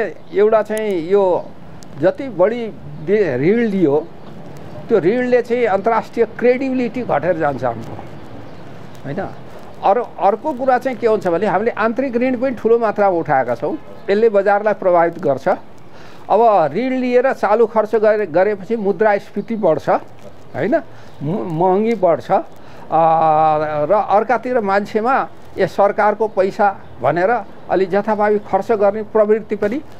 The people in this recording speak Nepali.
एउटा चाहिँ यो जति बढी ऋण लियो त्यो ऋणले चाहिँ अन्तर्राष्ट्रिय क्रेडिबिलिटी घटेर जान्छ हाम्रो, होइन। अर्को कुरा चाहिँ के हुन्छ भने हामीले आन्तरिक ऋण पनि ठुलो मात्रामा उठाएका छौँ, यसले बजारलाई प्रभावित गर्छ। अब ऋण लिएर चालु खर्च गरेपछि मुद्रास्फीति बढ्छ, होइन, महँगी बढ्छ र अर्कातिर मान्छेमा यो सरकारको पैसा भनेर अलि जथाभावी खर्च गर्ने प्रवृत्ति पनि